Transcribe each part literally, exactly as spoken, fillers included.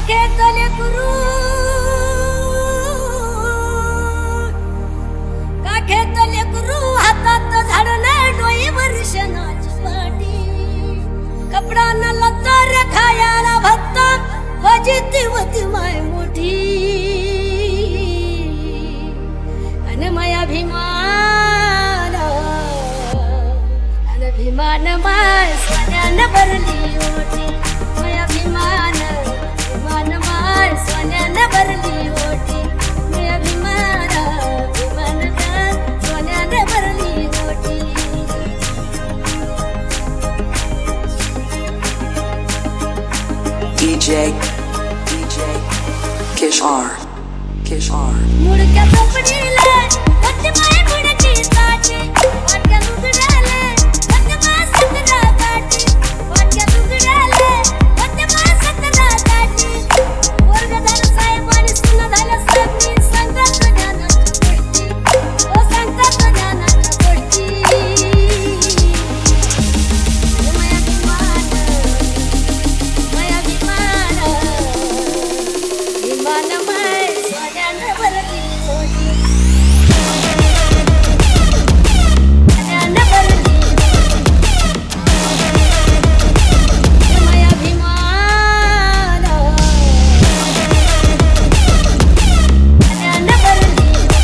काखेतले गुरु काखेतले गुरु हातात झाडले डोईवर शनाची पाटी कपडा न लतर खायाला भत्ता वजिती वती माय मोठी अन माया अभिमान अन अभिमान माय सोन्यानं भरली ओटी माया अभिमान अभिमान माय सोन्यानं भरली ओटी माया अभिमान अभिमान माय सोन्यानं भरली ओटी D J D J Kishar Kishar मुडक्या झोपडीला वत्ती माय मुडकी साची वाटक्या लुगड्याले वत्ती माय सतरा काठी वाटक्या लुगड्याले वत्ती माय सतरा काठी वर्गदार साहेबांनी सुना झाल्या साहेबनी सांगतात ज्ञानाच्या गोष्टी ओ सांगतात ज्ञानाच्या गोष्टी माया अभिमान माया अभिमान अभिमान माय सोन्यानं भरली ओटी सोन्यानं भरली माया अभिमान सोन्यानं भरली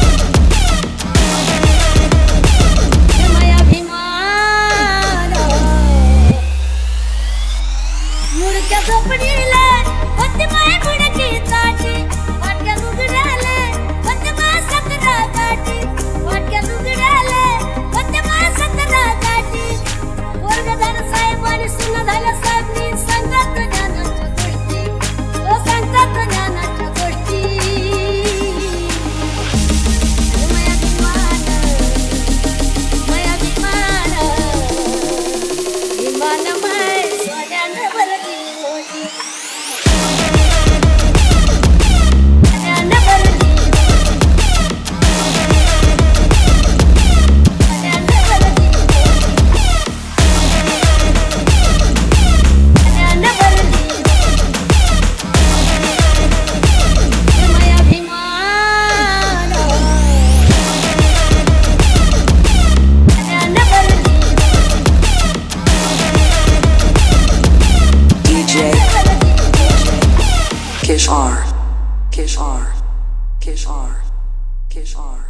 माया अभिमान मुडक्या झोपडीला वत्ती माय मुडकी साची वाटक्या लुगड्याले वत्ती माय सतरा काठी वाटक्या लुगड्याले वत्ती माय सतरा काठी वर्गदार साहेबांनी सुना झाल्या साहेबनी सांगतात ज्ञानाच्या गोष्टी ओ सांगतात ज्ञानाच्या गोष्टी माया अभिमान माया अभिमान अभिमान माय सोन्यानं भरली ओटी सोन्यानं भरली सोन्यानं भरली सोन्यानं भरली माया अभिमान सोन्यानं भरली D J Kishar Kishar Kishar Kishar